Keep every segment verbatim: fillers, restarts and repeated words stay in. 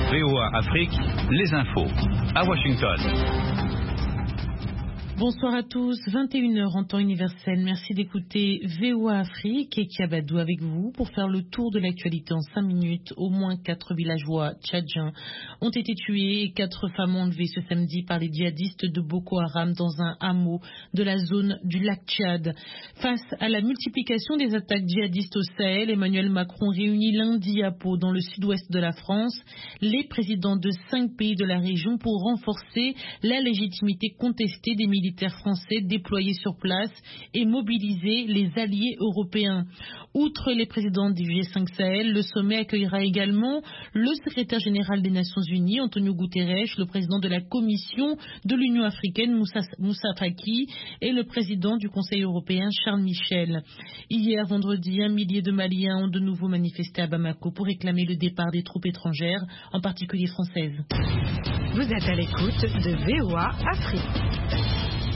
V O A Afrique, les infos. À Washington. Bonsoir à tous, vingt et une heures en temps universel. Merci d'écouter V O A Afrique et Kiabadou avec vous pour faire le tour de l'actualité en cinq minutes. Au moins quatre villageois tchadiens ont été tués et quatre femmes enlevées ce samedi par les djihadistes de Boko Haram dans un hameau de la zone du lac Tchad. Face à la multiplication des attaques djihadistes au Sahel, Emmanuel Macron réunit lundi à Pau, dans le sud-ouest de la France, les présidents de cinq pays de la région pour renforcer la légitimité contestée des militaires militaires français déployés sur place et mobiliser les alliés européens. Outre les présidents du G cinq Sahel, le sommet accueillera également le secrétaire général des Nations Unies, Antonio Guterres, le président de la Commission de l'Union africaine, Moussa, Moussa Faki, et le président du Conseil européen, Charles Michel. Hier, vendredi, un millier de Maliens ont de nouveau manifesté à Bamako pour réclamer le départ des troupes étrangères, en particulier françaises. Vous êtes à l'écoute de V O A Afrique.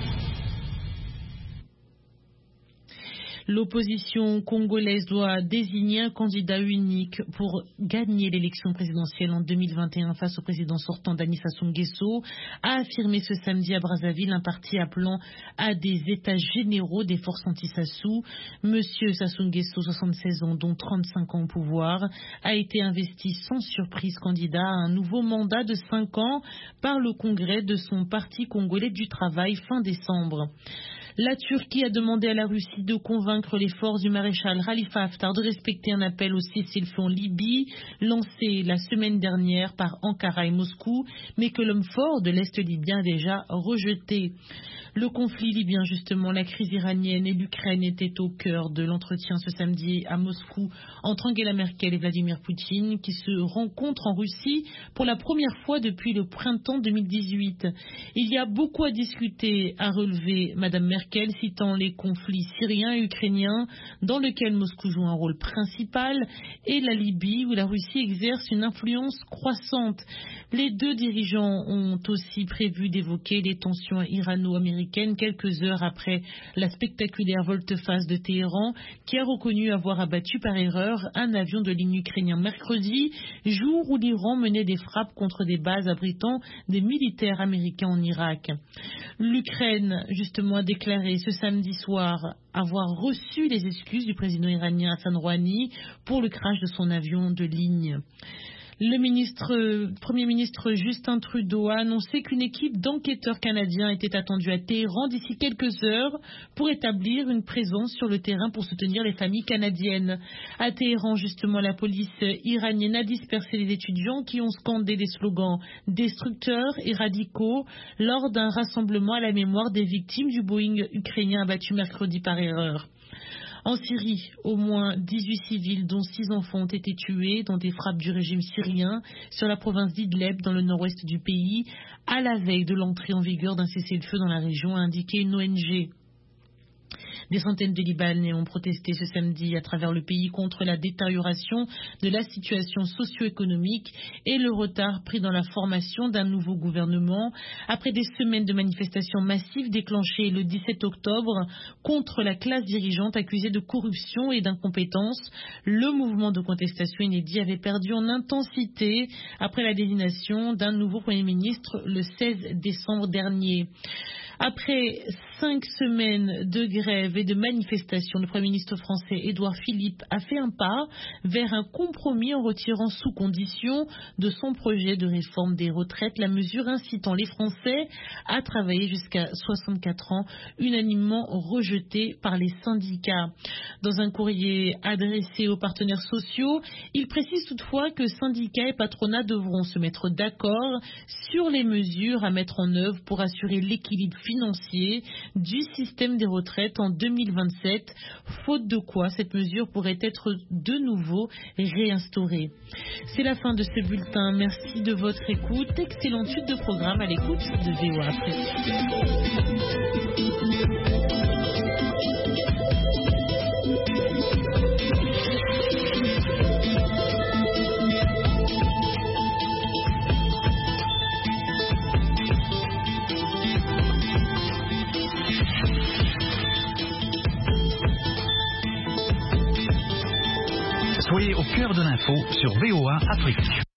L'opposition congolaise doit désigner un candidat unique pour gagner l'élection présidentielle en deux mille vingt et un face au président sortant Denis Sassou Nguesso, a affirmé ce samedi à Brazzaville un parti appelant à des états généraux des forces anti-Sassou. Monsieur Sassou Nguesso, soixante-seize ans, dont trente-cinq ans au pouvoir, a été investi sans surprise candidat à un nouveau mandat de cinq ans par le congrès de son parti congolais du travail fin décembre. La Turquie a demandé à la Russie de convaincre les forces du maréchal Khalifa Haftar de respecter un appel au cessez-le-feu en Libye, lancé la semaine dernière par Ankara et Moscou, mais que l'homme fort de l'Est libyen a déjà rejeté. Le conflit libyen, justement, la crise iranienne et l'Ukraine étaient au cœur de l'entretien ce samedi à Moscou entre Angela Merkel et Vladimir Poutine, qui se rencontrent en Russie pour la première fois depuis le printemps deux mille dix-huit. Il y a beaucoup à discuter, a relevé Madame Merkel, citant les conflits syriens et ukrainiens dans lesquels Moscou joue un rôle principal et la Libye où la Russie exerce une influence croissante. Les deux dirigeants ont aussi prévu d'évoquer les tensions irano-américaines quelques heures après la spectaculaire volte-face de Téhéran, qui a reconnu avoir abattu par erreur un avion de ligne ukrainien mercredi, jour où l'Iran menait des frappes contre des bases abritant des militaires américains en Irak. L'Ukraine, justement, a déclaré ce samedi soir avoir reçu les excuses du président iranien Hassan Rouhani pour le crash de son avion de ligne. Le ministre, Premier ministre Justin Trudeau a annoncé qu'une équipe d'enquêteurs canadiens était attendue à Téhéran d'ici quelques heures pour établir une présence sur le terrain pour soutenir les familles canadiennes. À Téhéran, justement, la police iranienne a dispersé les étudiants qui ont scandé des slogans destructeurs et radicaux lors d'un rassemblement à la mémoire des victimes du Boeing ukrainien abattu mercredi par erreur. En Syrie, au moins dix-huit civils, dont six enfants, ont été tués dans des frappes du régime syrien sur la province d'Idleb, dans le nord-ouest du pays, à la veille de l'entrée en vigueur d'un cessez-le-feu dans la région, a indiqué une O N G. Des centaines de Libanais ont protesté ce samedi à travers le pays contre la détérioration de la situation socio-économique et le retard pris dans la formation d'un nouveau gouvernement. Après des semaines de manifestations massives déclenchées le dix-sept octobre contre la classe dirigeante accusée de corruption et d'incompétence, le mouvement de contestation inédit avait perdu en intensité après la désignation d'un nouveau Premier ministre le seize décembre dernier. Après cinq semaines de grève et de manifestations, le Premier ministre français Édouard Philippe a fait un pas vers un compromis en retirant sous condition de son projet de réforme des retraites la mesure incitant les Français à travailler jusqu'à soixante-quatre ans, unanimement rejetée par les syndicats. Dans un courrier adressé aux partenaires sociaux, il précise toutefois que syndicats et patronats devront se mettre d'accord sur les mesures à mettre en œuvre pour assurer l'équilibre financier du système des retraites en deux mille vingt-sept, faute de quoi cette mesure pourrait être de nouveau réinstaurée. C'est la fin de ce bulletin. Merci de votre écoute. Excellente suite de programme à l'écoute de V O A Soyez au cœur de l'info sur V O A Afrique.